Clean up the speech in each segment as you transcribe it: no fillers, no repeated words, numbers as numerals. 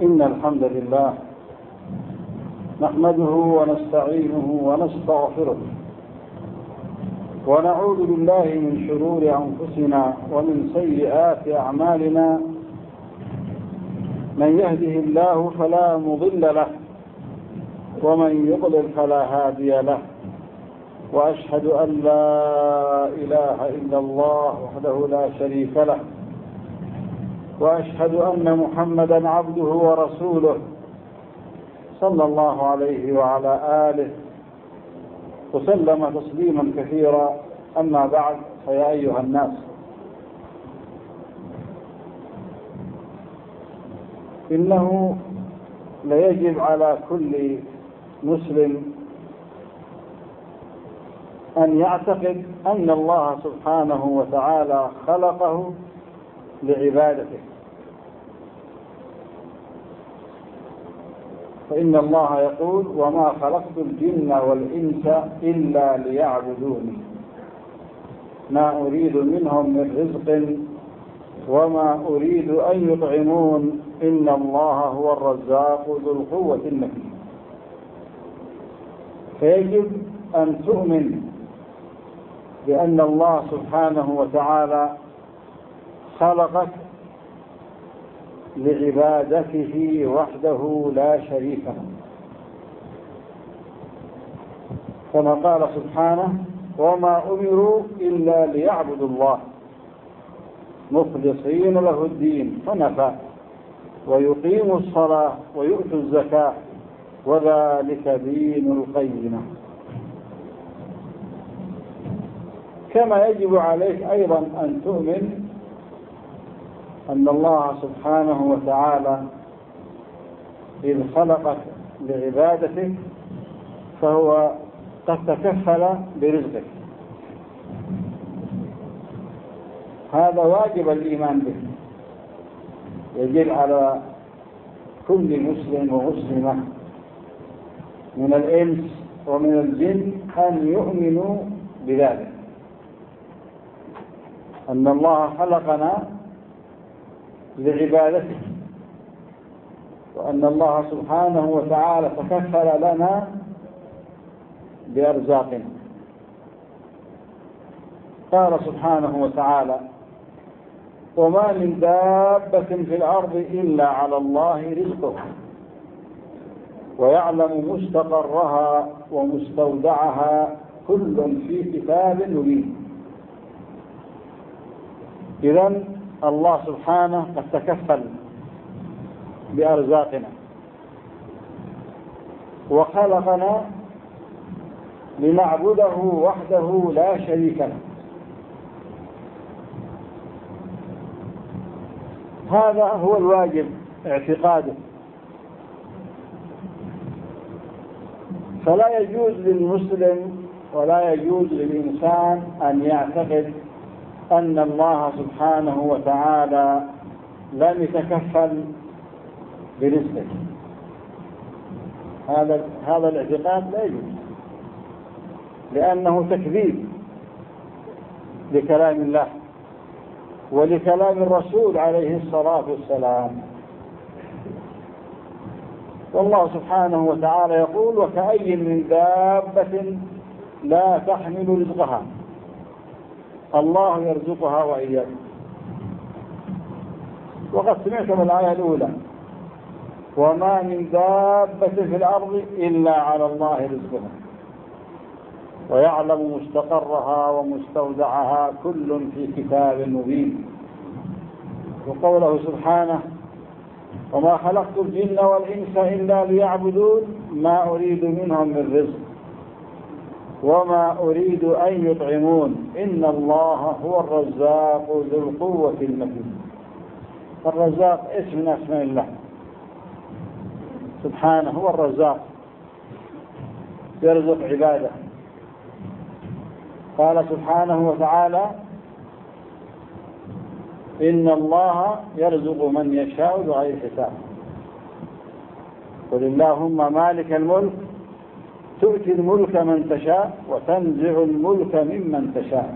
إن الحمد لله نحمده ونستعينه ونستغفره ونعوذ بالله من شرور أنفسنا ومن سيئات أعمالنا. من يهده الله فلا مضل له ومن يضلل فلا هادي له، وأشهد أن لا إله إلا الله وحده لا شريك له، وأشهد أن محمدا عبده ورسوله صلى الله عليه وعلى آله وسلم تسليما كثيرا. أما بعد، فيا أيها الناس، إنه ليجب على كل مسلم أن يعتقد أن الله سبحانه وتعالى خلقه لعبادته، فإن الله يقول: وما خلقت الجن والإنس إلا ليعبدوني ما أريد منهم من رزق وما أريد أن يطعمون إن الله هو الرزاق ذو القوة المتين. فيجب أن تؤمن بأن الله سبحانه وتعالى خلقك لعبادته وحده لا شريك له، كما قال سبحانه: وما أمروا إلا ليعبدوا الله مخلصين له الدين حنفاء ويقيموا الصلاة ويؤتوا الزكاة وذلك دين القيمة. كما يجب عليك أيضا أن تؤمن أن الله سبحانه وتعالى إذ خلقك لعبادته فهو قد تكفل برزقك. هذا واجب الإيمان به. يجب على كل مسلم ومسلمة من الإنس ومن الجن أن يؤمنوا بذلك، أن الله خلقنا لعبادته، وأن الله سبحانه وتعالى تكفل لنا بأرزاقنا. قال سبحانه وتعالى: وما من دابة في الأرض إلا على الله رزقها ويعلم مستقرها ومستودعها كل في كتاب مبين. إذن الله سبحانه قد تكفل بأرزاقنا وخلقنا لنعبده وحده لا شريك له. هذا هو الواجب اعتقاده. فلا يجوز للمسلم ولا يجوز للإنسان أن يعتقد أن الله سبحانه وتعالى لم يتكفل برزقه. هذا الاعتقاد لا يجوز، لأنه تكذيب لكلام الله ولكلام الرسول عليه الصلاة والسلام. والله سبحانه وتعالى يقول: وكأي من دابة لا تحمل رزقها الله يرزقها وإياكم. وقد سمعتم الآية الأولى: وما من دابة في الأرض إلا على الله رزقها ويعلم مستقرها ومستودعها كل في كتاب مبين. وقوله سبحانه: وما خلقت الجن والإنس إلا ليعبدون ما أريد منهم من رزق وما أريد أن يطعمون إن الله هو الرزاق ذو القوة المتين. الرزاق اسم من أسماء الله سبحانه، هو الرزاق يرزق عباده. قال سبحانه وتعالى: إن الله يرزق من يشاء بغير حساب. قل اللهم مالك الملك تؤتي الملك من تشاء وتنزع الملك ممن تشاء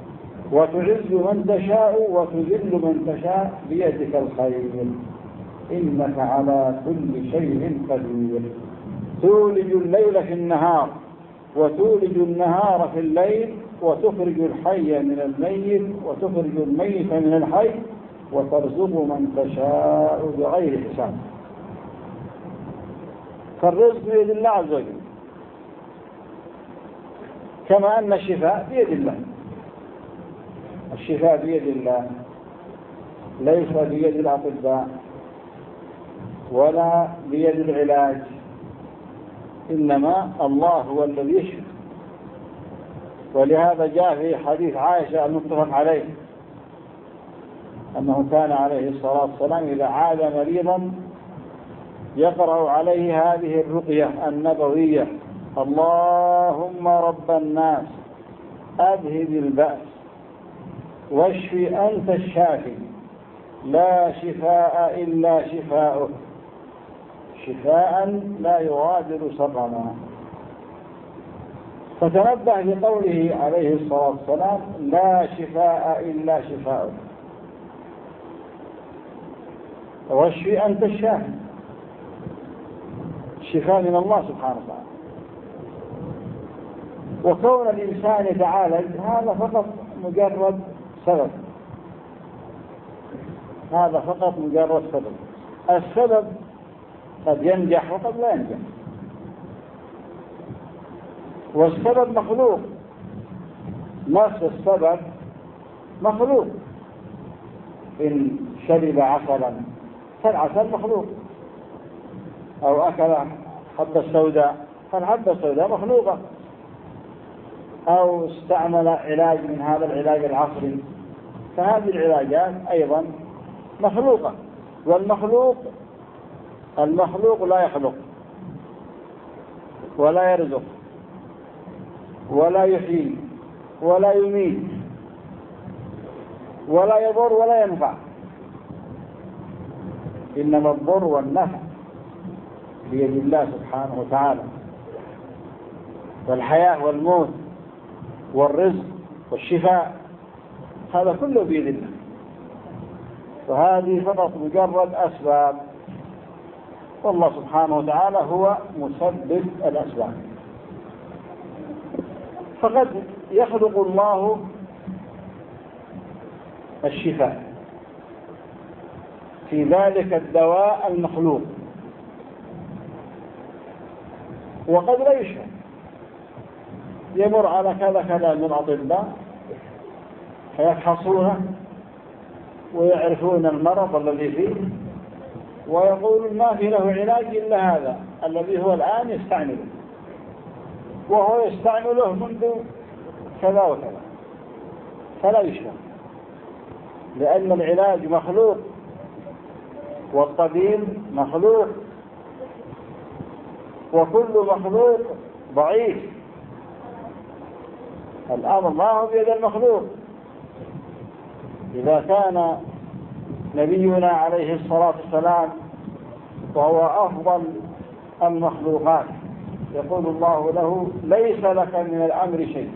وتعز من تشاء وتذل من تشاء بيدك الخير إنك على كل شيء قدير. تولج الليل في النهار وتولج النهار في الليل وتخرج الحي من الميت وتخرج الميت من الحي وترزق من تشاء بغير حساب. فالرزق بيد الله عز وجل، كما أن الشفاء بيد الله. الشفاء بيد الله، ليس بيد الأطباء ولا بيد العلاج، إنما الله هو الذي يشفي. ولهذا جاء في حديث عائشة المتفق عليه أنه كان عليه الصلاة والسلام إذا عاد مريضا يقرأ عليه هذه الرقية النبوية: اللهم رب الناس أذهب البأس واشف أنت الشافي لا شفاء إلا شفاؤك شفاء لا يغادر سقما. فتنبه لقوله عليه الصلاة والسلام: لا شفاء إلا شفاؤك، واشف أنت الشافي. الشفاء من الله سبحانه وتعالى. وكون الإنسان يتعالج هذا فقط مجرد سبب، هذا فقط مجرد سبب. السبب قد ينجح وقد لا ينجح، والسبب مخلوق، نفس السبب مخلوق. إن شرب عسلا فالعسل مخلوق، أو أكل حبة سوداء فالحبة السوداء مخلوقة، أو استعمل علاج من هذا العلاج العصري فهذه العلاجات أيضا مخلوقة. المخلوق لا يخلق ولا يرزق ولا يحيي ولا يميت ولا يضر ولا ينفع، إنما الضر والنفع بيد الله سبحانه وتعالى، والحياة والموت والرزق والشفاء هذا كله بيد الله. وهذه فقط مجرد أسباب، والله سبحانه وتعالى هو مسبب الأسباب. فقد يخلق الله الشفاء في ذلك الدواء المخلوق، وقد لا يشفى. يمر على كذا من الأطباء فيفحصونه ويعرفون المرض الذي فيه ويقولون ما في له علاج إلا هذا الذي هو الآن يستعمله، وهو يستعمله منذ كذا وكذا، فلا يشفى، لأن العلاج مخلوق والطبيب مخلوق، وكل مخلوق ضعيف. الأمر ما هو بيد المخلوق. إذا كان نبينا عليه الصلاة والسلام وهو أفضل المخلوقات يقول الله له: ليس لك من الأمر شيء.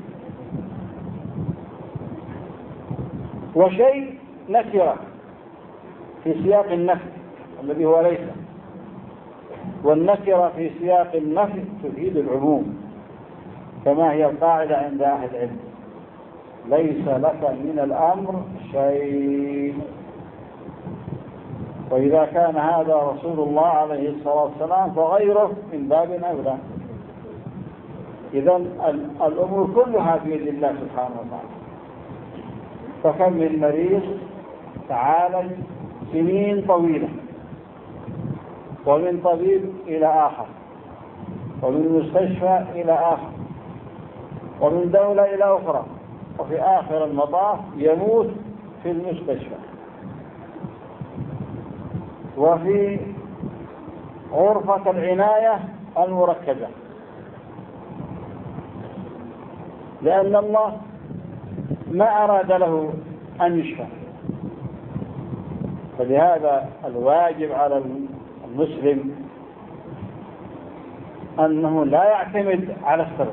وشيء نكرة في سياق النفي الذي هو ليس، والنكرة في سياق النفي تفيد العموم، كما هي القاعدة عند أهل العلم: ليس لك من الأمر شيء. وإذا كان هذا رسول الله عليه الصلاة والسلام فغيره من باب أولى. إذن الأمور كلها بيد الله سبحانه وتعالى. فكم من مريض تعالج سنين طويلة، ومن طبيب إلى آخر، ومن مستشفى إلى آخر، ومن دولة إلى أخرى، وفي آخر المطاف يموت في المستشفى وفي غرفة العناية المركزة، لأن الله ما أراد له أن يشفى. فلهذا الواجب على المسلم أنه لا يعتمد على السبب،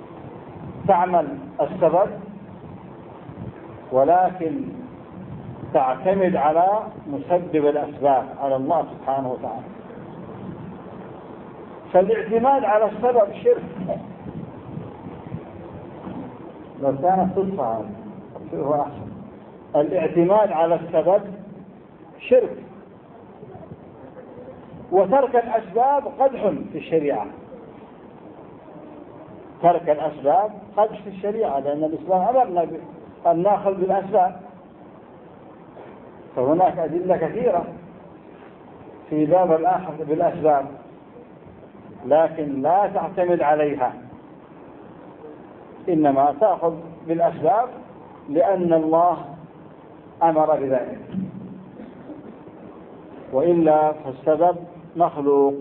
تعمل السبب ولكن تعتمد على مسبب الأسباب، على الله سبحانه وتعالى. فالاعتماد على السبب شرك. لو كانت صدفة هو أحسن. الاعتماد على السبب شرك، وترك الأسباب قدح في الشريعة. ترك الأسباب قدح في الشريعة، لأن الإسلام أمرنا أن نأخذ بالأسباب. فهناك أدلة كثيرة في باب الأخذ بالأسباب، لكن لا تعتمد عليها، إنما تأخذ بالأسباب لأن الله أمر بذلك، وإلا فالسبب مخلوق،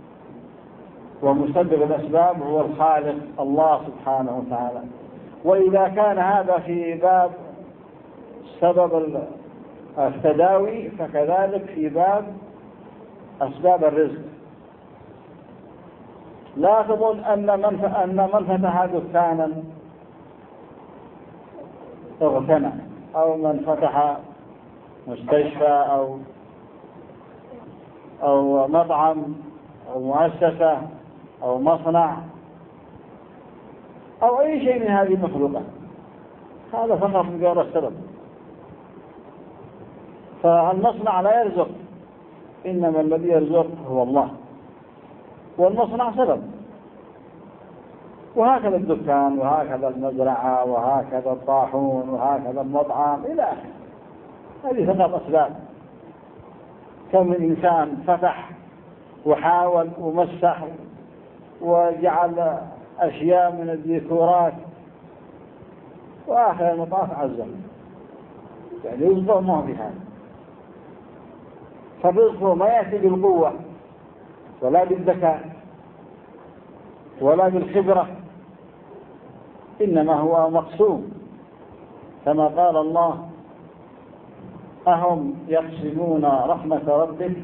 ومسبب الأسباب هو الخالق الله سبحانه وتعالى. وإذا كان هذا في باب سبب التداوي، فكذلك في باب أسباب الرزق. لا تظن أن من فتح دكانا اغتنى، أو من فتح مستشفى أو مطعم أو مؤسسة أو مصنع أو أي شيء من هذه المخلوقات، هذا فقط مجرد السبب. فالمصنع لا يرزق، إنما الذي يرزق هو الله، والمصنع سبب. وهكذا الدكان، وهكذا المزرعة، وهكذا الطاحون، وهكذا المطعم إلى آخره. هذه فقط أسباب. كم من إنسان فتح وحاول ومسح وجعل أشياء من الديكورات، وآخر المطاف عزم، يعني يرزقه ما في هذا. فالرزق ما يأتي بالقوة ولا بالذكاء ولا بالخبرة، إنما هو مقسوم، كما قال الله: أهم يقسمون رحمة ربك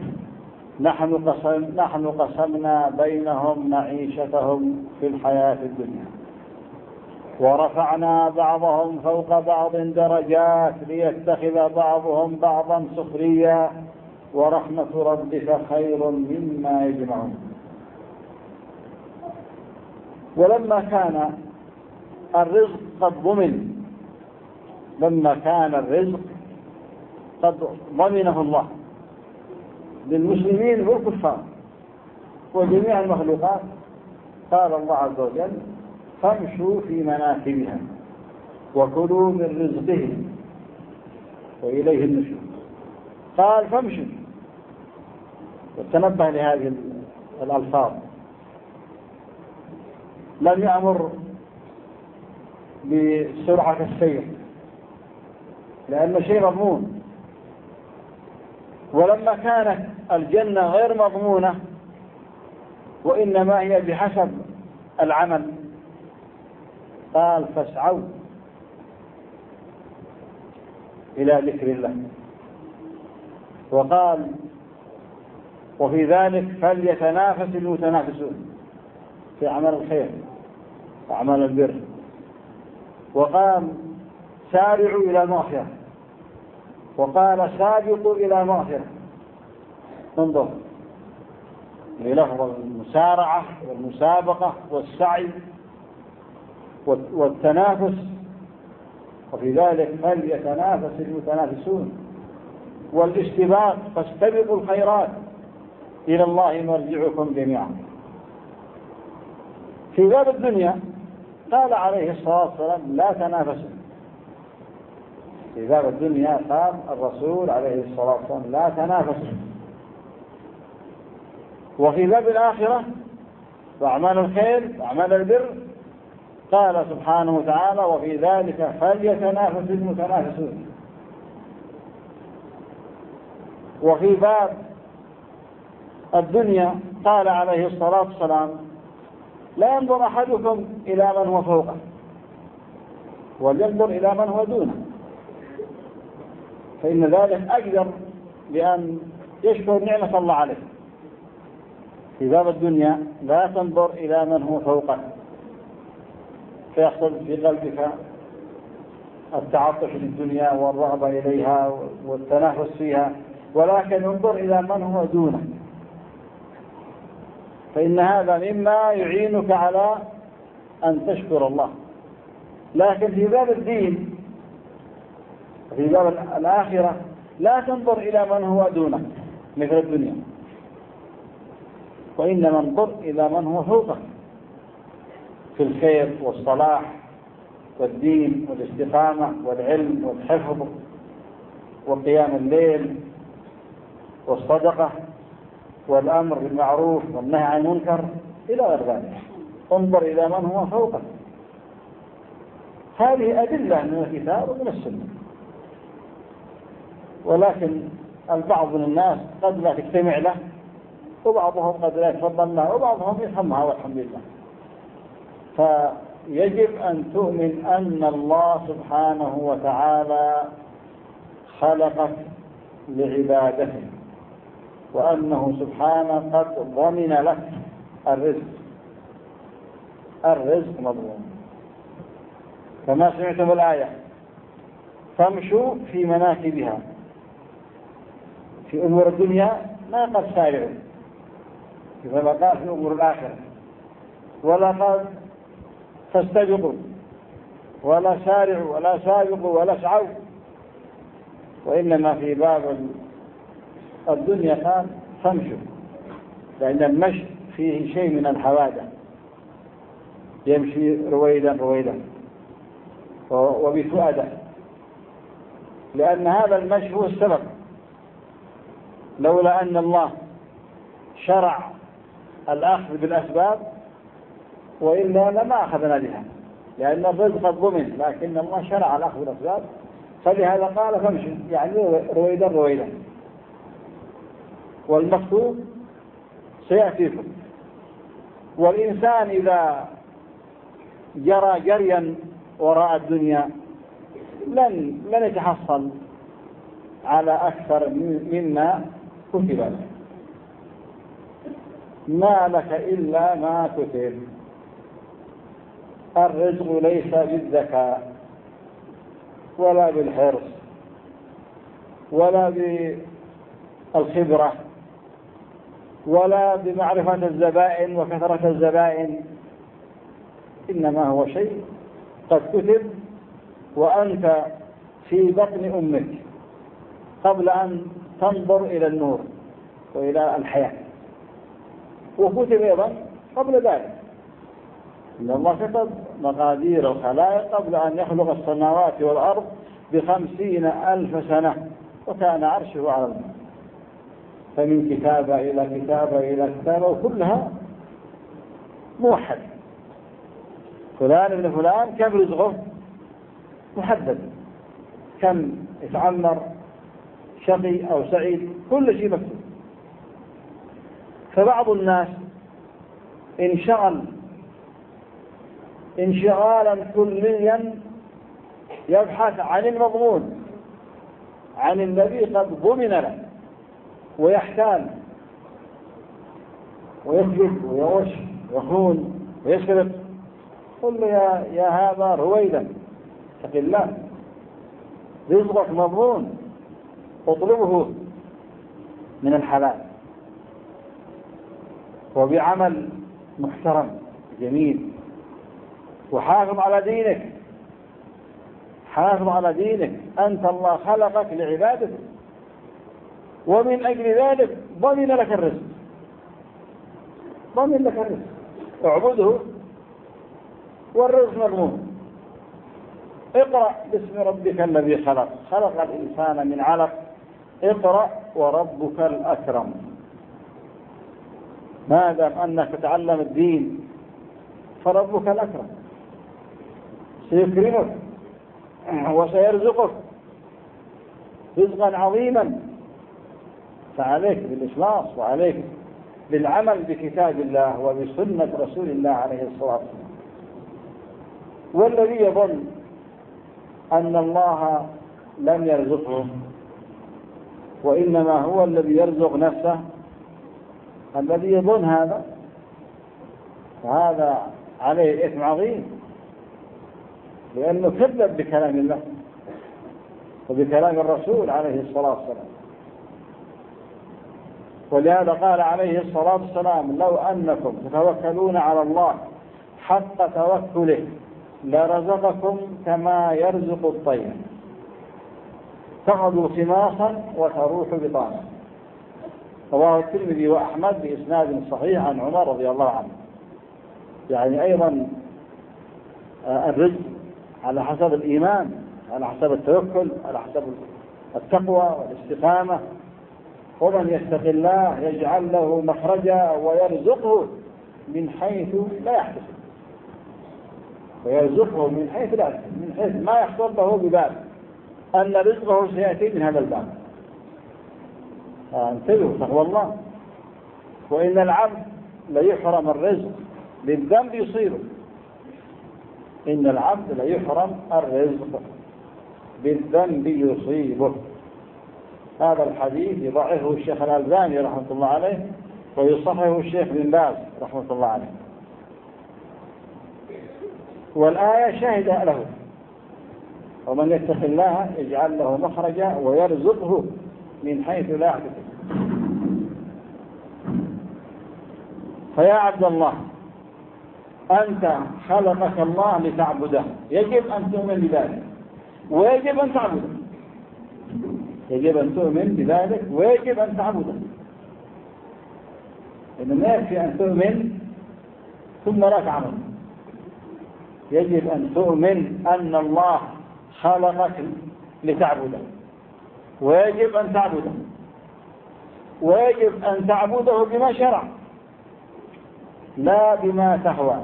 نحن قسمنا بينهم معيشتهم في الحياة الدنيا ورفعنا بعضهم فوق بعض درجات ليتخذ بعضهم بعضا سخريا ورحمة ربك خير مما يجمعون. ولما كان الرزق قد ضمنه الله للمسلمين والكفار وجميع المخلوقات، قال الله عز وجل: فامشوا في مناكبها وكلوا من رزقه وإليه النشور. قال فامشوا، وتنبه لهذه الألفاظ. لم يأمر بسرعة السير لأن شيء مضمون. ولما كانت الجنة غير مضمونة وإنما هي بحسب العمل، قال: فاسعوا إلى ذكر الله. وقال: وفي ذلك فليتنافس المتنافسون في أعمال الخير وأعمال البر. وقال: سارعوا إلى المغفرة، وقال: سابقوا إلى المغفرة. انظر للفظ المسارعة والمسابقة والسعي والتنافس. وفي ذلك فليتنافس المتنافسون. والاستباق: فاستبقوا الخيرات إلى الله مرجعكم جميعا. في باب الدنيا قال عليه الصلاة والسلام: لا تنافسوا. في باب الدنيا قال الرسول عليه الصلاة والسلام: لا تنافسوا. وفي باب الآخرة وأعمال الخير وأعمال البر قال سبحانه وتعالى: وفي ذلك فليتنافس المتنافسون. وفي باب الدنيا قال عليه الصلاة والسلام: لا ينظر أحدكم إلى من هو فوقه ولينظر إلى من هو دونه، فإن ذلك أقدر بأن يشكر نعمة الله عليه. في باب الدنيا لا تنظر إلى من هو فوقك فيحصل في قلبك التعطش للدنيا والرغبة إليها والتنافس فيها، ولكن انظر إلى من هو دونك، فإن هذا مما يعينك على أن تشكر الله. لكن في باب الدين، في باب الآخرة، لا تنظر إلى من هو دونك مثل الدنيا، وإنما انظر إلى من هو فوقك في الخير والصلاح والدين والاستقامة والعلم والحفظ وقيام الليل والصدقة والأمر بالمعروف والنهي عن المنكر إلى غير ذلك. انظر إلى من هو فوقك. هذه أدلة من الكتاب ومن السنة، ولكن البعض من الناس قد لا تجتمع له، وبعضهم قد لا يتفضل له، وبعضهم يفهمها والحمد لله. فيجب أن تؤمن أن الله سبحانه وتعالى خلقك لعبادته، وأنه سبحانه قد ضمن لك الرزق. الرزق مضمون، كما سمعتم الآية: فامشوا في مناكبها. في أمور الدنيا ما قد سارعوا كما قال في أمور الآخرة، ولا قد فاستبقوا ولا سارعوا ولا سابقوا ولا اسعوا، وإنما في باب الدنيا قال فامشوا، لأن المشي فيه شيء من الحوادث، يمشي رويدا رويدا وبفؤادة، لأن هذا المشي هو السبب. لولا أن الله شرع الأخذ بالأسباب وإلا لما أخذنا بها، لأن الرزق ضمن، لكن الله شرع الأخذ بالأسباب، فلهذا قال فامشوا، يعني رويدا رويدا. والمكتوب سيأتيكم. والإنسان إذا جرى جريا وراء الدنيا لن يتحصل على أكثر مما كتب له. ما لك إلا ما كتب. الرزق ليس بالذكاء ولا بالحرص ولا بالخبرة ولا بمعرفة الزبائن وكثرة الزبائن، إنما هو شيء قد كتب وأنت في بطن أمك قبل أن تنظر إلى النور وإلى الحياة، وكتب أيضا قبل ذلك. إن الله كتب مقادير الخلائق قبل أن يخلق السماوات والأرض ب50,000 سنة، وكان عرشه على الماء. فمن كتابة إلى كتابة إلى كتابة، وكلها موحد. فلان ابن فلان كم رزقه محدد، كم يتعمر، شقي أو سعيد، كل شيء مكتوب. فبعض الناس انشغل انشغالا كليا يبحث عن المضمون، عن الذي قد ضمن له، ويحتال ويكذب ويغش ويخون ويسرق. قل له يا هذا رويدا اتق الله، رزقك مضمون، اطلبه من الحلال وبعمل محترم جميل، وحافظ على دينك. حافظ على دينك، أنت الله خلقك لعبادته، ومن أجل ذلك ضمن لك الرزق. ضمن لك الرزق، اعبده والرزق مضمون. اقرأ باسم ربك الذي خلق، خلق الإنسان من علق، اقرأ وربك الأكرم. ما دام أنك تتعلم الدين فربك الأكرم سيكرمك وسيرزقك رزقا عظيما. فعليك بالإخلاص، وعليك بالعمل بكتاب الله وبسنة رسول الله عليه الصلاة والسلام. والذي يظن أن الله لم يرزقه وإنما هو الذي يرزق نفسه، الذي يظن هذا عليه إثم عظيم، لأنه كذب بكلام الله وبكلام الرسول عليه الصلاة والسلام. ولهذا قال عليه الصلاة والسلام: لو أنكم تتوكلون على الله حق توكله لرزقكم كما يرزق الطير تغدو خماصا وتروح بطانا. رواه الترمذي وأحمد بإسناد صحيح عن عمر رضي الله عنه. يعني أيضا الرزق على حسب الإيمان، على حسب التوكل، على حسب التقوى والاستقامة. ومن يتق الله يجعل له مخرجا ويرزقه من حيث لا يحتسب، ويرزقه من حيث لا يحتسب، من حيث ما يخطر له ببال أن رزقه سيأتي من هذا الباب. انتبهوا تقوى الله. وإن العبد ليحرم الرزق بالذنب يصيبه، إن العبد ليحرم الرزق بالذنب يصيبه. هذا الحديث يضعه الشيخ الألباني رحمة الله عليه، ويصححه الشيخ بن باز رحمة الله عليه. والآية شهد له: ومن يتق الله يجعل له مخرجا ويرزقه من حيث لا يحتسب. فيا عبد الله، أنت خلقك الله لتعبده، يجب أن تؤمن بذلك ويجب أن تعبده، يجب أن تؤمن بذلك ويجب أن تعبده. إنما يكفي أن تؤمن ثم لا تعمل. يجب أن تؤمن أن الله خلقك لتعبده، ويجب أن تعبده، ويجب أن تعبده بما شرع لا بما تهوى.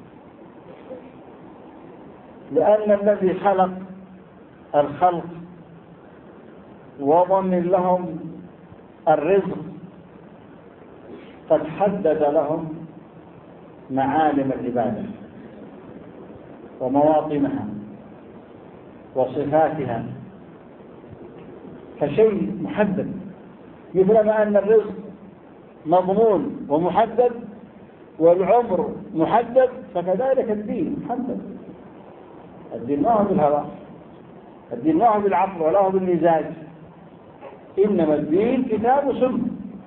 لأن الذي خلق الخلق وضمن لهم الرزق قد حدد لهم معالم العبادة ومواطنها وصفاتها كشيء محدد، مثلما أن الرزق مضمون ومحدد والعمر محدد، فكذلك الدين محدد. الدين ما هو بالهوى، الدين ما هو بالعقل ولا هو بالمزاج، إنما الدين كتاب وسنة.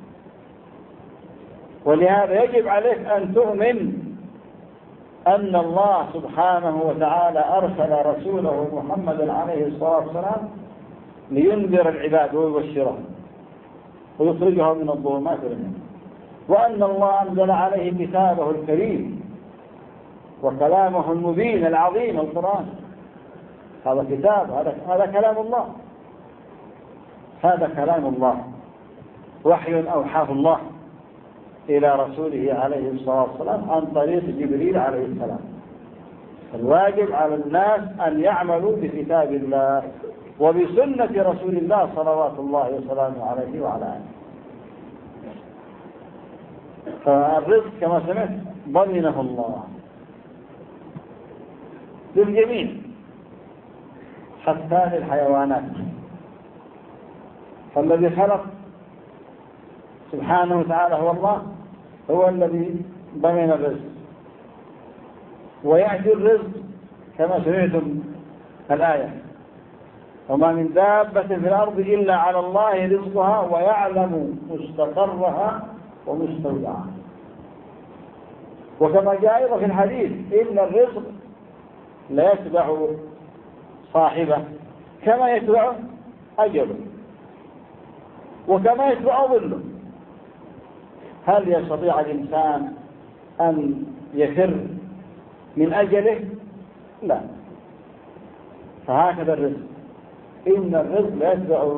ولهذا يجب عليك أن تؤمن أن الله سبحانه وتعالى أرسل رسوله محمدا عليه الصلاة والسلام لينذر العباد ويبشرهم ويخرجهم من الظلمات إلى النور، وأن الله أنزل عليه كتابه الكريم وكلامه المبين العظيم القرآن. هذا كتاب، هذا كلام الله، هذا كلام الله، وحي أوحاه الله إلى رسوله عليه الصلاة والسلام عن طريق جبريل عليه السلام. الواجب على الناس أن يعملوا بكتاب الله وبسنة رسول الله صلوات الله وسلامه عليه وعلى آله. فالرزق كما سمعت ضمنه الله للجميع حتى للحيوانات. فالذي خلق سبحانه وتعالى هو الله، هو الذي ضمن الرزق. ويأتي الرزق كما سمعتم الآية: وما من دابة في الأرض إلا على الله رزقها ويعلم مستقرها ومستودعها. وكما جاء أيضا في الحديث: إن الرزق لا يتبع صاحبه كما يتبع أجله وكما يتبع ظله. هل يستطيع الإنسان أن يفر من أجله؟ لا. فهكذا الرزق، إن الرزق لا يتبع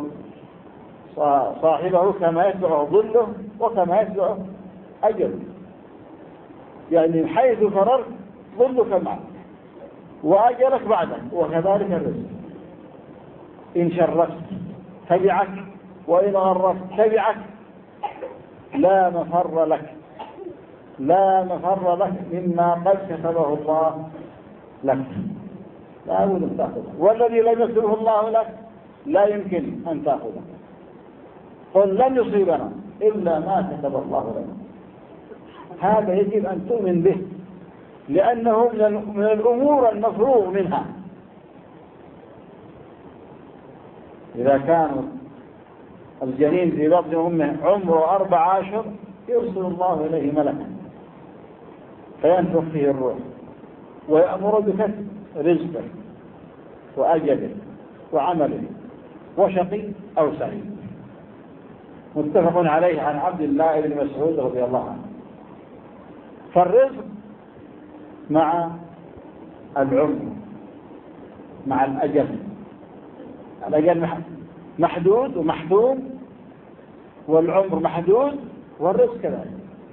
صاحبه كما يتبع ظله وكما يتبع أجله. يعني حيث فررت ظلك معك وأجلك بعدك، وكذلك الرزق. إن شرفت تبعك وإن غرفت تبعك. لا مفر لك، لا مفر لك مما قد كتبه الله لك، لا بد أن تأخذه. والذي لم يكتبه الله لك لا يمكن أن تأخذه. قل لن يصيبنا إلا ما كتب الله لنا. هذا يجب أن تؤمن به، لأنه من الأمور المفروغ منها. إذا كان الجنين في بطن أمه عمره 4 أشهر يرسل الله إليه ملكا فينفخ فيه الروح ويأمر بكتب رزقه وأجله وعمله وشقي أو سعيد. متفق عليه عن عبد الله بن مسعود رضي الله عنه. فالرزق مع العمر مع الأجل. الأجل محدود ومحدود، والعمر محدود، والرزق كذلك.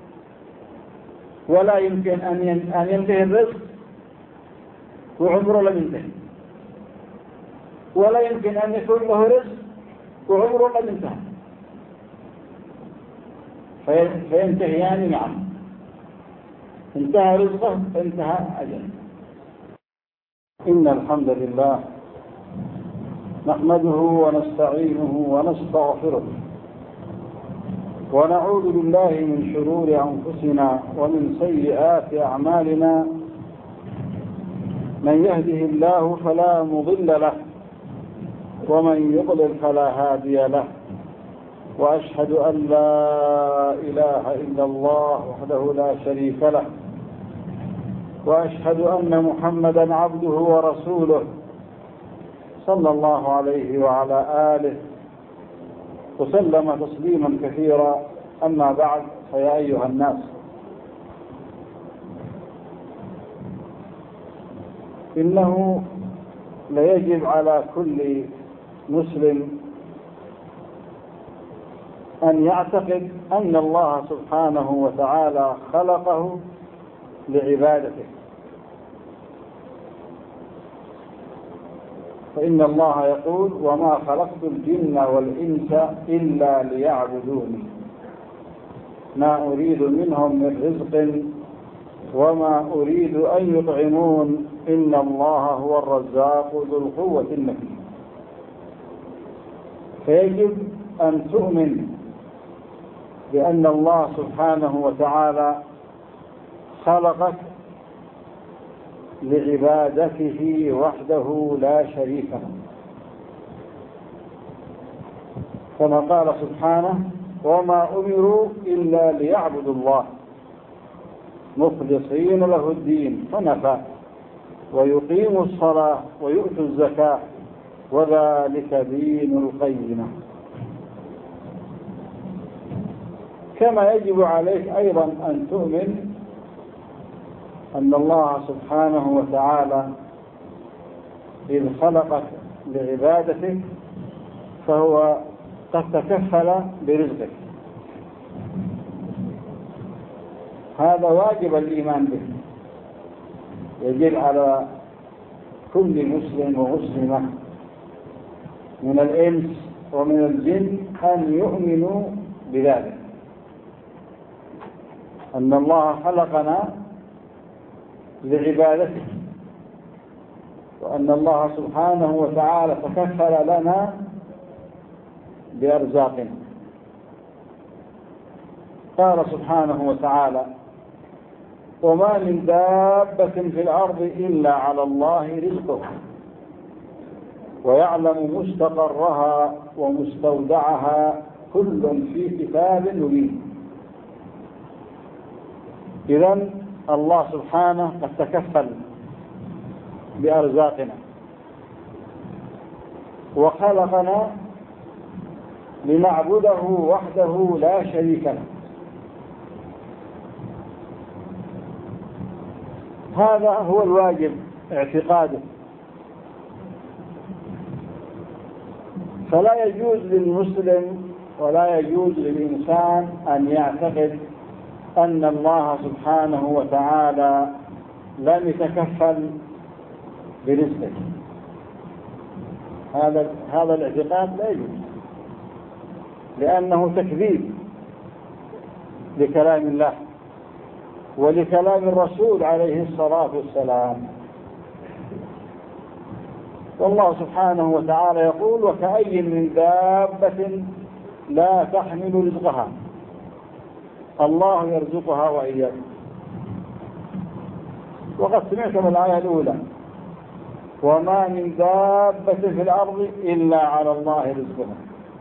ولا يمكن أن ينتهي الرزق وعمره لم ينتهي، ولا يمكن أن يكون له رزق وعمره لم ينتهي، فينتهيان معا. انتهى رزقه انتهى أجله. إن الحمد لله نحمده ونستعينه ونستغفره ونعوذ بالله من شرور أنفسنا ومن سيئات أعمالنا. من يهده الله فلا مضل له ومن يضلل فلا هادي له. وأشهد أن لا إله إلا الله وحده لا شريك له، وأشهد أن محمدا عبده ورسوله صلى الله عليه وعلى آله وسلم تسليما كثيرا. أما بعد، فيا أيها الناس، إنه ليجب على كل مسلم أن يعتقد أن الله سبحانه وتعالى خلقه لعبادته. فإن الله يقول: وما خلقت الجن والإنس إلا ليعبدوني ما أريد منهم من رزق وما أريد أن يطعمون إن الله هو الرزاق ذو القوة المتين. فيجب أن تؤمن بأن الله سبحانه وتعالى خلقك لعبادته وحده لا شريك له، كما قال سبحانه: وما أمروا إلا ليعبدوا الله مخلصين له الدين حنفاء ويقيموا الصلاة ويؤتوا الزكاة وذلك دين القيمة. كما يجب عليك أيضا أن تؤمن أن الله سبحانه وتعالى إذ خلقك لعبادتك فهو قد تكفل برزقك. هذا واجب الإيمان به. يجب على كل مسلم ومسلمة من الإنس ومن الجن أن يؤمنوا بذلك، أن الله خلقنا لعبادته، وأن الله سبحانه وتعالى تكفل لنا بأرزاقنا. قال سبحانه وتعالى: وما من دابة في الأرض إلا على الله رزقها ويعلم مستقرها ومستودعها كل في كتاب مبين. إذن الله سبحانه قد تكفل بأرزاقنا وخلقنا لنعبده وحده لا شريك له. هذا هو الواجب اعتقاده. فلا يجوز للمسلم ولا يجوز للإنسان أن يعتقد أن الله سبحانه وتعالى لم يتكفل برزقه. هذا الاعتقاد لا يجوز، لأنه تكذيب لكلام الله ولكلام الرسول عليه الصلاة والسلام. والله سبحانه وتعالى يقول: وكأي من دابة لا تحمل رزقها الله يرزقها وإياكم. وقد سمعتم الآية الأولى: وما من دابة في الأرض إلا على الله رزقها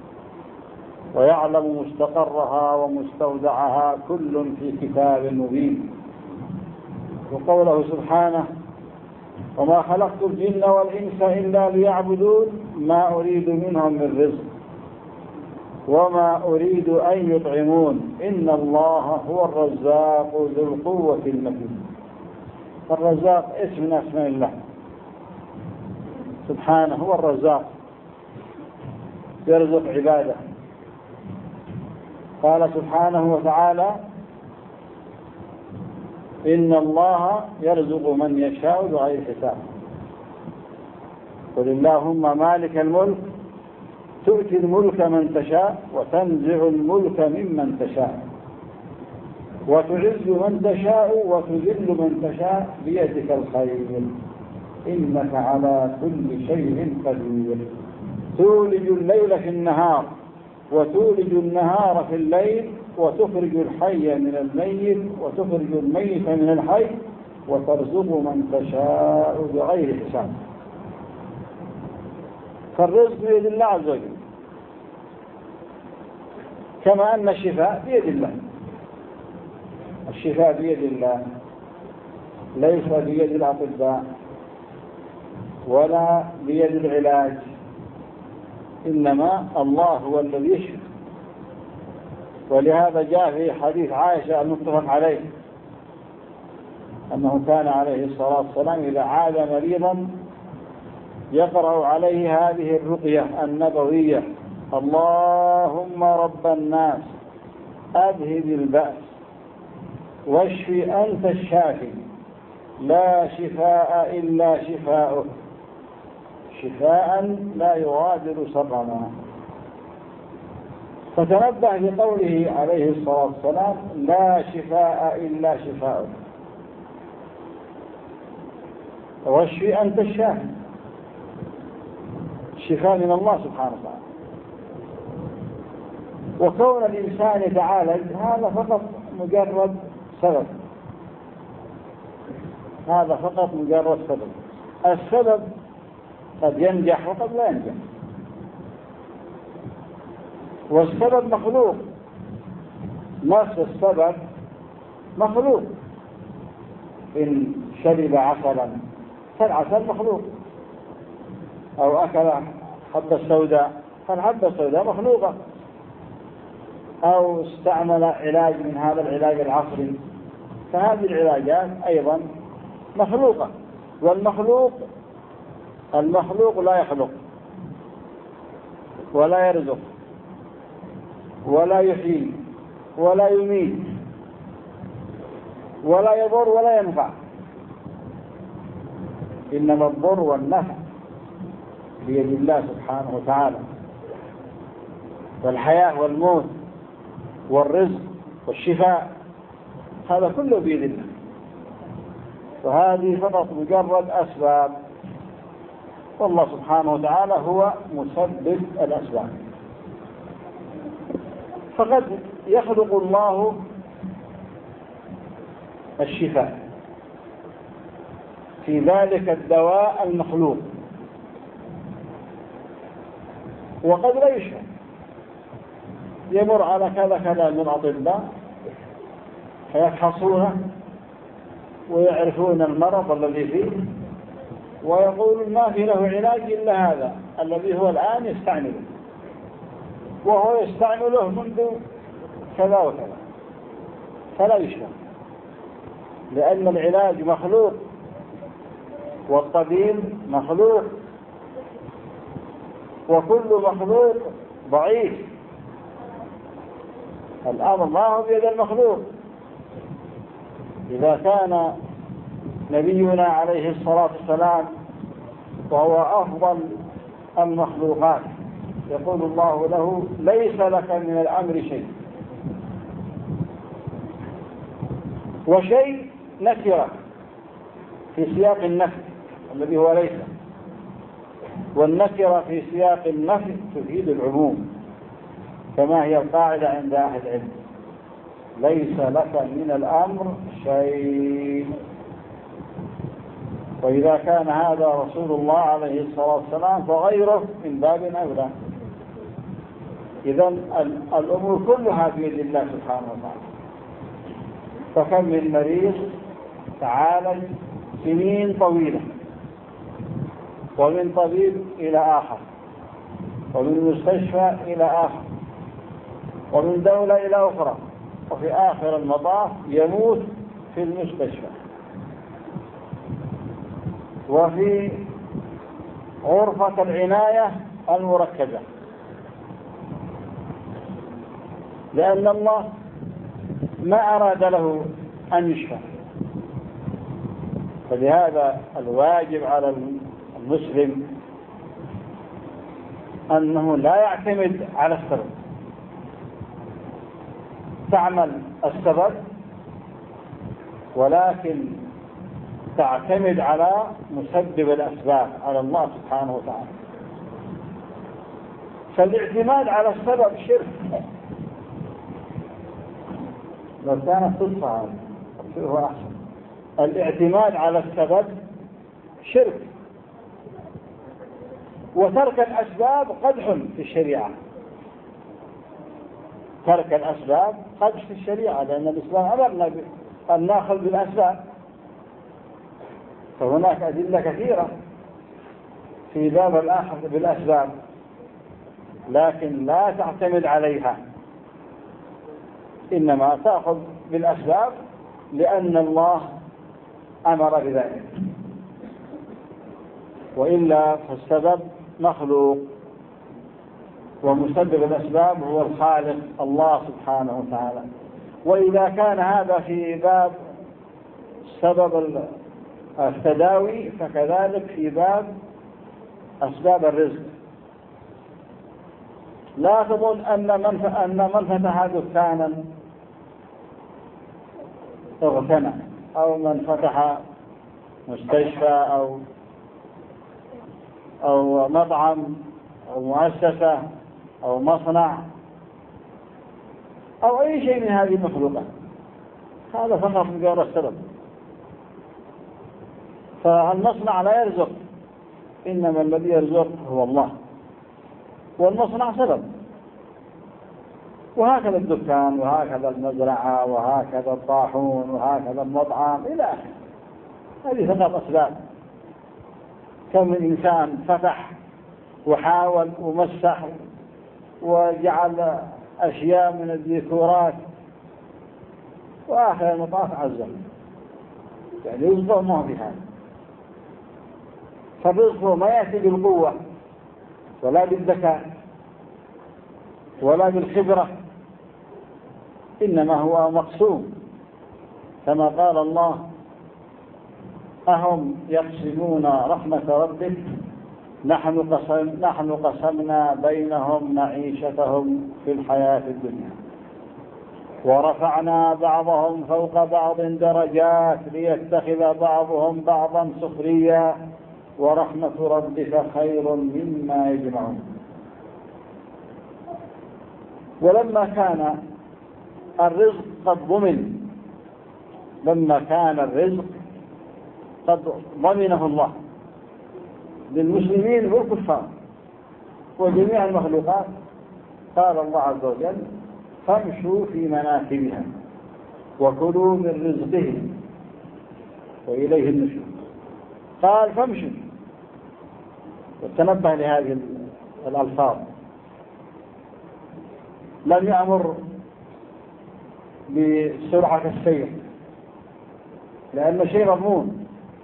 ويعلم مستقرها ومستودعها كل في كتاب مبين. وقوله سبحانه: وما خلقت الجن والإنس إلا ليعبدون ما أريد منهم من رزق وما أريد أن يطعمون إن الله هو الرزاق ذو القوة المتين. الرزاق اسم من أسماء الله سبحانه، هو الرزاق يرزق عباده. قال سبحانه وتعالى: إن الله يرزق من يشاء بغير حساب. قل اللهم مالك الملك تؤتي الملك من تشاء وتنزع الملك ممن تشاء وتعز من تشاء وتذل من تشاء بيدك الخير إنك على كل شيء قدير. تولج الليل في النهار وتولج النهار في الليل وتخرج الحي من الميت وتخرج الميت من الحي وترزق من تشاء بغير حساب. فالرزق بيد الله عز وجل، كما أن الشفاء بيد الله. الشفاء بيد الله، ليس بيد الأطباء ولا بيد العلاج، إنما الله هو الذي يشفي. ولهذا جاء في حديث عائشة المتفق عليه أنه كان عليه الصلاة والسلام إذا عاد مريضا يقرأ عليه هذه الرقية النبوية: اللهم رب الناس أذهب البأس واشف أنت الشافي لا شفاء إلا شفاؤك شفاء لا يغادر سقما. فتنبه لقوله عليه الصلاة والسلام: لا شفاء إلا شفاؤك، واشف أنت الشافي. الشفاء من الله سبحانه وتعالى. وكون الإنسان يتعالج هذا فقط مجرد سبب، هذا فقط مجرد سبب. السبب قد ينجح وقد لا ينجح، والسبب مخلوق، نفس السبب مخلوق. إن شرب عسلا فالعسل مخلوق، أو أكل حبة سوداء فالحبة السوداء مخلوقة، أو استعمل علاج من هذا العلاج العصري فهذه العلاجات أيضا مخلوقة. المخلوق لا يخلق ولا يرزق ولا يحيي ولا يميت ولا يضر ولا ينفع، إنما الضر والنفع بيد الله سبحانه وتعالى، والحياة والموت والرزق والشفاء هذا كله بيد الله. وهذه فقط مجرد أسباب، والله سبحانه وتعالى هو مسبب الأسباب. فقد يخلق الله الشفاء في ذلك الدواء المخلوق، وقد لا يشفى. يمر على كذا من الأطباء فيفحصونه ويعرفون المرض الذي فيه ويقولون ما في له علاج إلا هذا الذي هو الآن يستعمله، وهو يستعمله منذ كذا وكذا، فلا يشفى، لأن العلاج مخلوق والطبيب مخلوق، وكل مخلوق ضعيف. الأمر ما هو بيد المخلوق. إذا كان نبينا عليه الصلاة والسلام وهو أفضل المخلوقات يقول الله له: ليس لك من الأمر شيء. وشيء نكرة في سياق النفي الذي هو ليس، والنكرة في سياق النفي تفيد العموم، كما هي القاعدة عند أهل العلم: ليس لك من الأمر شيء. وإذا كان هذا رسول الله عليه الصلاة والسلام فغيره من باب أولى. إذن الأمور كلها بيد الله سبحانه وتعالى. فكم من مريض تعالج سنين طويلة، ومن طبيب إلى آخر، ومن مستشفى إلى آخر، ومن دولة إلى أخرى، وفي آخر المطاف يموت في المستشفى وفي غرفة العناية المركزة، لأن الله ما أراد له أن يشفى. فلهذا الواجب على المسلم أنه لا يعتمد على السبب، تعمل السبب ولكن تعتمد على مسبب الأسباب، على الله سبحانه وتعالى. فالاعتماد على السبب شرك. لو كانت صدفة هو أحسن. الاعتماد على السبب شرك، وترك الأسباب قدح في الشريعة. ترك الأسباب قدح في الشريعة، لأن الإسلام أمرنا أن نأخذ بالأسباب. فهناك أدلة كثيرة في باب الأخذ بالأسباب، لكن لا تعتمد عليها، إنما تأخذ بالأسباب لأن الله أمر بذلك، وإلا فالسبب مخلوق، ومسبب الأسباب هو الخالق الله سبحانه وتعالى. وإذا كان هذا في باب سبب التداوي فكذلك في باب أسباب الرزق. لا تظن أن من فتح دكانا اغتنى، أو من فتح مستشفى أو مطعم أو مؤسسة أو مصنع أو أي شيء من هذه المخلوقات، هذا فقط مجرد السبب. فالمصنع لا يرزق، إنما الذي يرزق هو الله، والمصنع سبب. وهكذا الدكان، وهكذا المزرعة، وهكذا الطاحون، وهكذا المطعم إلى آخره. هذه فقط أسباب. كم من إنسان فتح وحاول ومسح وجعل أشياء من الديكورات، وآخر المطاف عزم، يعني رزقه ما في هذا. فالرزق ما يأتي بالقوة ولا بالذكاء ولا بالخبرة، إنما هو مقسوم، كما قال الله: أهم يقسمون رحمة ربك نحن قسمنا بينهم معيشتهم في الحياة الدنيا ورفعنا بعضهم فوق بعض درجات ليتخذ بعضهم بعضا سخريا ورحمة ربك خير مما يجمعون. ولما كان الرزق قد ضمن، لما كان الرزق قد ضمنه الله للمسلمين والكفار وجميع المخلوقات، قال الله عز وجل: فامشوا في مناكبها وكلوا من رزقه وإليه النشور. قال فامشوا، وتنبه لهذه الألفاظ. لم يأمر بسرعة السير لأن شيء مضمون.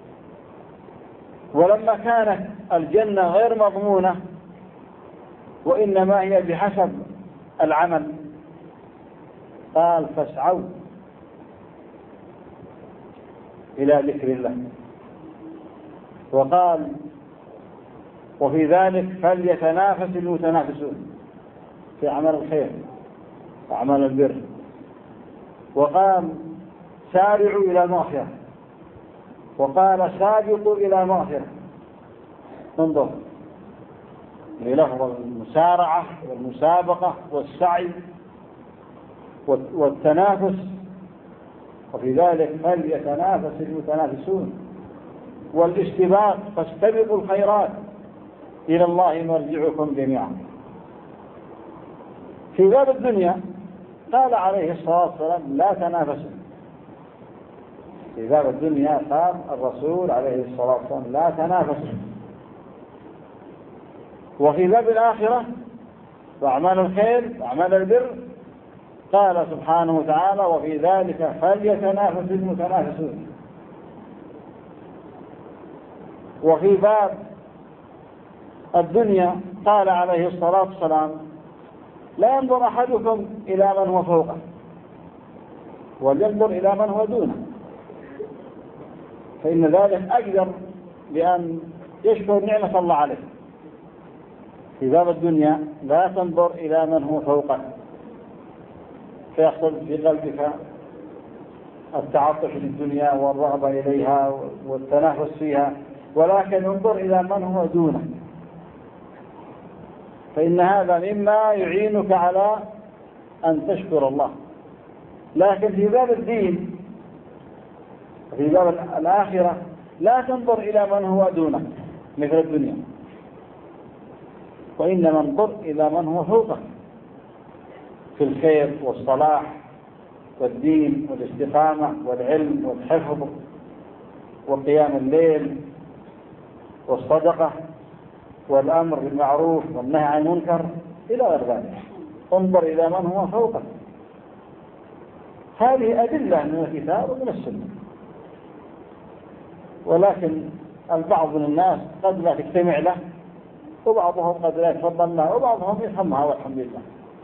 ولما كانت الجنة غير مضمونة وإنما هي بحسب العمل، قال: فاسعوا إلى ذكر الله. وقال: وفي ذلك فليتنافس المتنافسون في عمل الخير وعمل البر. وقال: سارعوا إلى مغفرة، وقال: سابقوا إلى مغفرة. انظر للفظ المسارعة والمسابقة والسعي والتنافس. وفي ذلك فليتنافس المتنافسون. والاستباق، فاستبقوا الخيرات، إلى الله مرجعكم جميعا. في باب الدنيا قال عليه الصلاة والسلام لا تنافسوا. في باب الدنيا قال الرسول عليه الصلاة والسلام لا تنافسوا. وفي باب الآخرة وأعمال الخير وأعمال البر قال سبحانه وتعالى وفي ذلك فليتنافس المتنافسون. وفي باب الدنيا قال عليه الصلاة والسلام لا ينظر أحدكم إلى من هو فوقه ولينظر إلى من هو دونه، فإن ذلك أقدر بأن يشكر نعمة الله عليه. في باب الدنيا لا تنظر إلى من هو فوقك فيحصل في قلبك التعطش للدنيا والرغبة إليها والتنافس فيها، ولكن انظر إلى من هو دونك، فإن هذا مما يعينك على أن تشكر الله. لكن في باب الدين في باب الآخرة لا تنظر إلى من هو دونك مثل الدنيا، وإنما انظر إلى من هو فوقك في الخير والصلاح والدين والاستقامة والعلم والحفظ وقيام الليل والصدقة والأمر بالمعروف والنهي عن المنكر إلى غير ذلك. انظر إلى من هو فوقك. هذه أدلة من الكتاب ومن السنة، ولكن البعض من الناس قد لا تجتمع له، وبعضهم قد لا يتفضل له، وبعضهم يفهمها والحمد لله.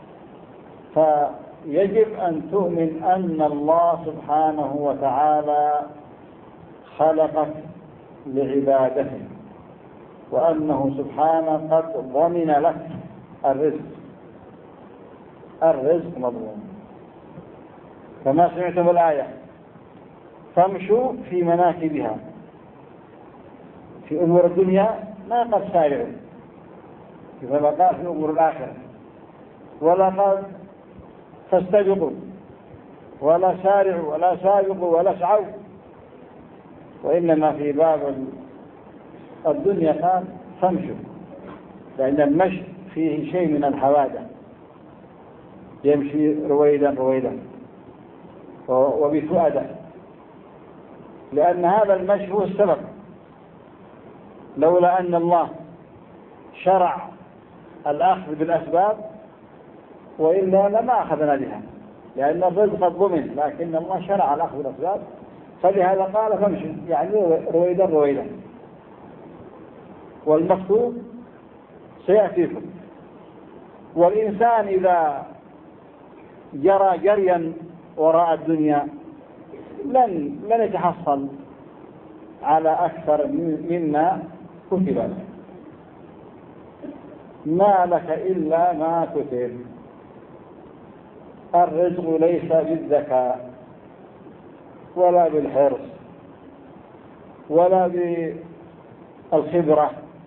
فيجب أن تؤمن أن الله سبحانه وتعالى خلقك لعبادته، وأنه سبحانه قد ضمن لك الرزق. الرزق مضمون كما سمعتم الآية فامشوا في مناكبها. في أمور الدنيا ما قد سارعوا كما قال في أمور الآخرة، ولا قد فاستبقوا ولا سارعوا ولا سابقوا ولا اسعوا، وإنما في باب الدنيا قال فامشوا، لأن المشي فيه شيء من الحوادة، يمشي رويدا رويدا وبفؤادة، لأن هذا المشي هو السبب. لولا أن الله شرع الأخذ بالأسباب وإلا لما أخذنا بها، لأن الرزق ضمن، لكن الله شرع الأخذ بالأسباب، فلهذا قال فامشي يعني رويدا رويدا. والمكتوب سيأتيكم. والإنسان إذا جرى جريا وراء الدنيا لن يتحصل على أكثر مما كتب له. ما لك إلا ما كتب. الرزق ليس بالذكاء ولا بالحرص ولا بالخبرة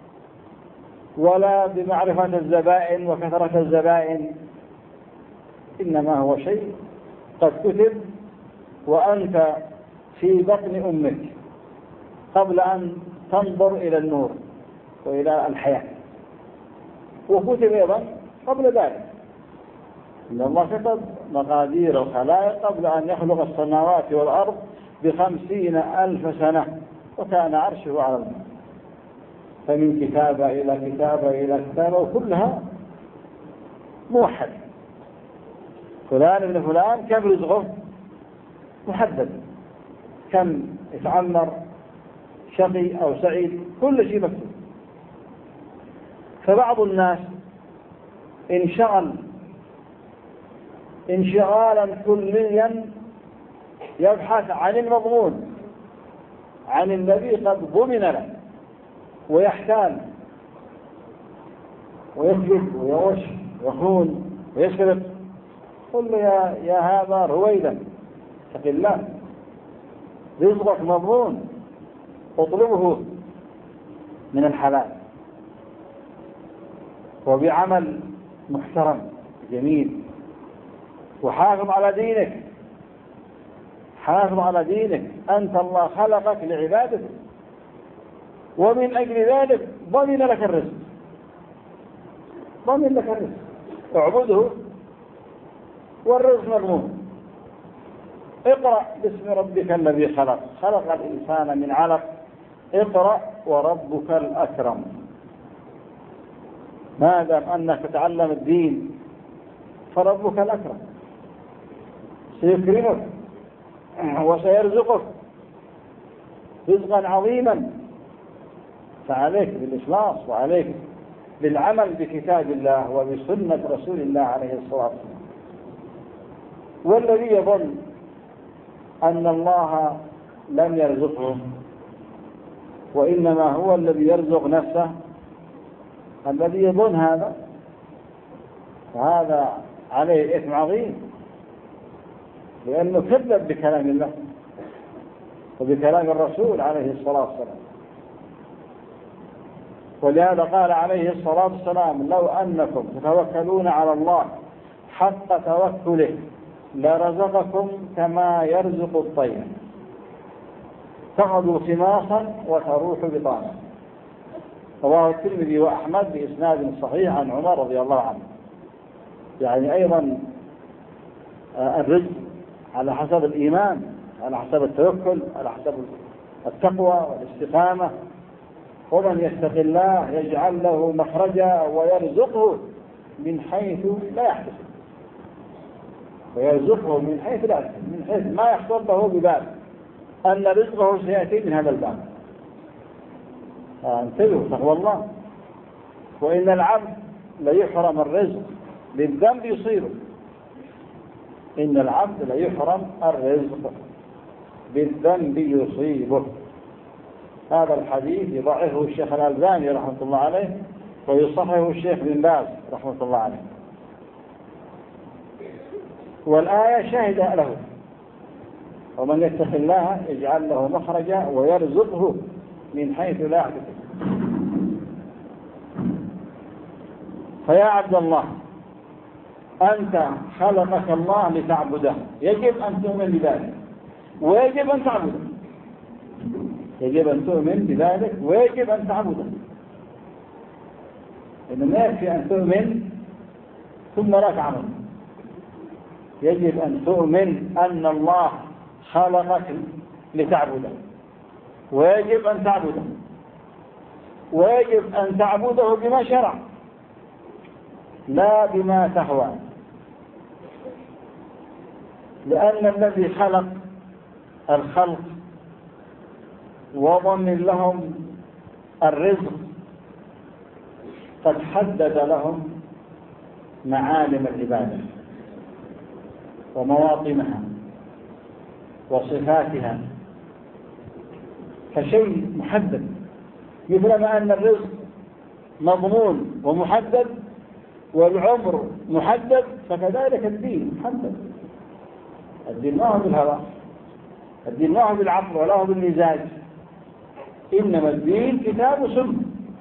ولا بمعرفة الزبائن وكثرة الزبائن، إنما هو شيء قد كتب وأنت في بطن أمك قبل أن تنظر إلى النور وإلى الحياة، وكتب أيضا قبل ذلك. إن الله كتب مقادير الخلائق قبل أن يخلق السماوات والأرض ب50,000 سنة، وكان عرشه على الماء. فمن كتابة إلى كتابة إلى كتابة، وكلها موحد. فلان ابن فلان كم رزقه محدد، كم يتعمر شقي أو سعيد، كل شيء مكتوب. فبعض الناس انشغل انشغالا كليا يبحث عن المضمون، عن الذي قد ضمن له، ويحتال ويكذب ويغش ويخون ويسرق. قل له يا هذا رويدا اتق الله، رزقك مضمون، اطلبه من الحلال وبعمل محترم جميل، وحافظ على دينك. حافظ على دينك، أنت الله خلقك لعبادته، ومن أجل ذلك ضمن لك الرزق، ضمن لك الرزق، اعبده والرزق مضمون. اقرأ باسم ربك الذي خلق، خلق الإنسان من علق، اقرأ وربك الأكرم. ما دام أنك تتعلم الدين فربك الأكرم سيكرمك وسيرزقك رزقا عظيما. فعليك بالإخلاص وعليك بالعمل بكتاب الله وبسنة رسول الله عليه الصلاة والسلام. والذي يظن أن الله لم يرزقه وإنما هو الذي يرزق نفسه، الذي يظن هذا فهذا عليه إثم عظيم، لأنه كذب بكلام الله وبكلام الرسول عليه الصلاة والسلام. ولهذا قال عليه الصلاة والسلام: لو أنكم تتوكلون على الله حق توكله لرزقكم كما يرزق الطير تغدو خماصا وتروح بطانا. رواه الترمذي وأحمد بإسناد صحيح عن عمر رضي الله عنه. يعني أيضا الرزق على حسب الإيمان، على حسب التوكل، على حسب التقوى والاستقامة. ومن يتق الله يجعل له مخرجا ويرزقه من حيث لا يحتسب، ويرزقه من حيث لا يحتسب، من حيث ما يخطر له ببال أن رزقه سيأتي من هذا الباب. فانتبهوا تقوى الله. وإن العبد ليحرم الرزق بالذنب يصيبه، إن العبد ليحرم الرزق بالذنب يصيبه. هذا الحديث يضعفه الشيخ الألباني رحمة الله عليه ويصححه الشيخ بن باز رحمة الله عليه. والآية شاهدة له: ومن يتق الله يجعل له مخرجا ويرزقه من حيث لا يحتسب. فيا عبد الله، أنت خلقك الله لتعبده، يجب أن تؤمن بذلك ويجب أن تعبده، يجب أن تؤمن بذلك ويجب أن تعبده. إنه ما يكفي أن تؤمن ثم لا تعمل، يجب أن تؤمن أن الله خلقك لتعبده ويجب أن تعبده، ويجب أن تعبده بما شرع لا بما تهوى. لأن الذي خلق الخلق وضمن لهم الرزق قد حدد لهم معالم العبادة ومواطنها وصفاتها كشيء محدد، مثلما أن الرزق مضمون ومحدد والعمر محدد، فكذلك الدين محدد. الدين ما هو بالهوى، الدين ما هو بالعقل ولا هو بالمزاج، إنما الدين كتاب وسنة.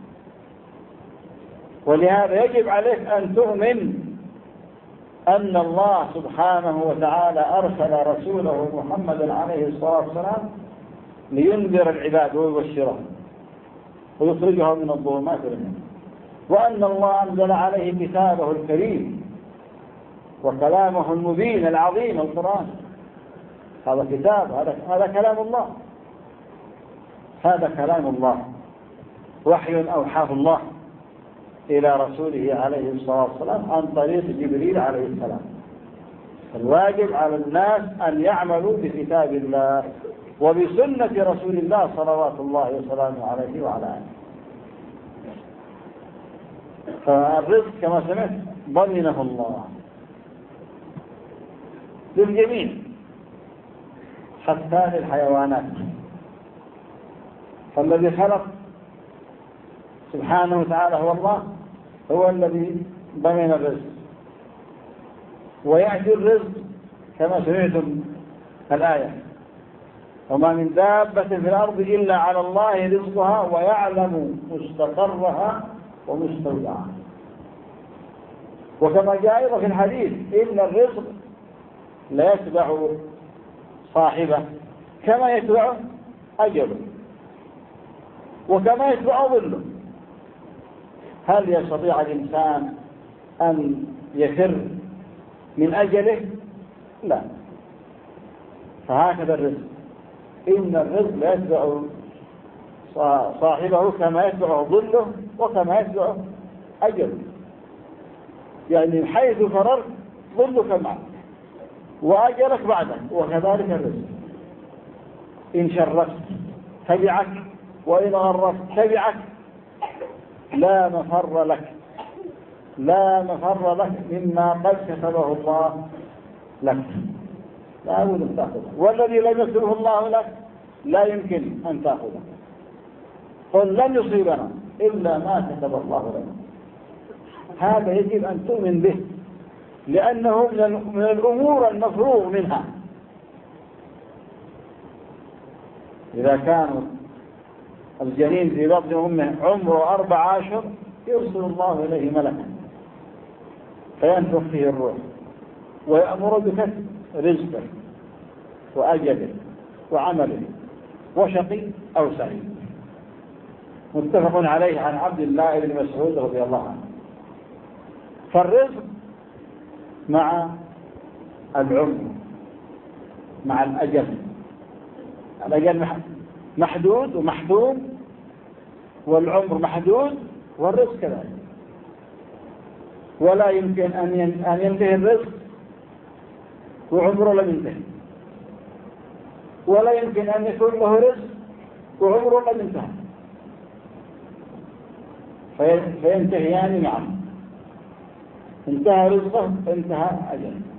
ولهذا يجب عليك أن تؤمن أن الله سبحانه وتعالى أرسل رسوله محمدا عليه الصلاة والسلام لينذر العباد ويبشرهم ويخرجهم من الظلمات إلى النور، وأن الله أنزل عليه كتابه الكريم وكلامه المبين العظيم القرآن. هذا كتاب، هذا كلام الله، هذا كلام الله، وحي أوحاه الله إلى رسوله عليه الصلاة والسلام عن طريق جبريل عليه السلام. الواجب على الناس أن يعملوا بكتاب الله وبسنة رسول الله صلوات الله وسلامه عليه وعلى آله. فالرزق كما سمعت ضمنه الله للجميع حتى للحيوانات. فالذي خلق سبحانه وتعالى هو الله، هو الذي ضمن الرزق، ويأتي الرزق كما سمعتم الآية: وما من دابة في الأرض إلا على الله رزقها ويعلم مستقرها ومستودعها. وكما جاء أيضا في الحديث: إن الرزق لا يتبع صاحبه كما يتبع أجله. وكما يتبع ظله. هل يستطيع الإنسان أن يفر من أجله؟ لا. فهكذا الرزق، إن الرزق لا يتبع صاحبه كما يتبع ظله وكما يتبع أجله. يعني حيث فررت ظلك معك وأجلك بعدك، وكذلك الرزق. إن شرفت تبعك وإن غرفت تبعك، لا مفر لك، لا مفر لك مما قد كتبه الله لك، لا بد أن تأخذه، والذي لم يكتبه الله لك لا يمكن أن تأخذه. قل لن يصيبنا إلا ما كتب الله لنا. هذا يجب أن تؤمن به، لأنه من الأمور المفروغ منها. إذا كان الجنين في بطن أمه عمره 4 أشهر يرسل الله إليه ملكا فينفخ فيه الروح ويأمر بكتب رزقه وأجله وعمله وشقي أو سعيد. متفق عليه عن عبد الله بن مسعود رضي الله عنه. فالرزق مع العمر مع الأجل. الأجل محدود ومحدود، والعمر محدود، والرزق كذلك. ولا يمكن أن ينتهي الرزق وعمره لم ينتهي، ولا يمكن أن يكون له رزق وعمره لم ينتهي، فينتهيان معا. انتهى رزقه انتهى أجله.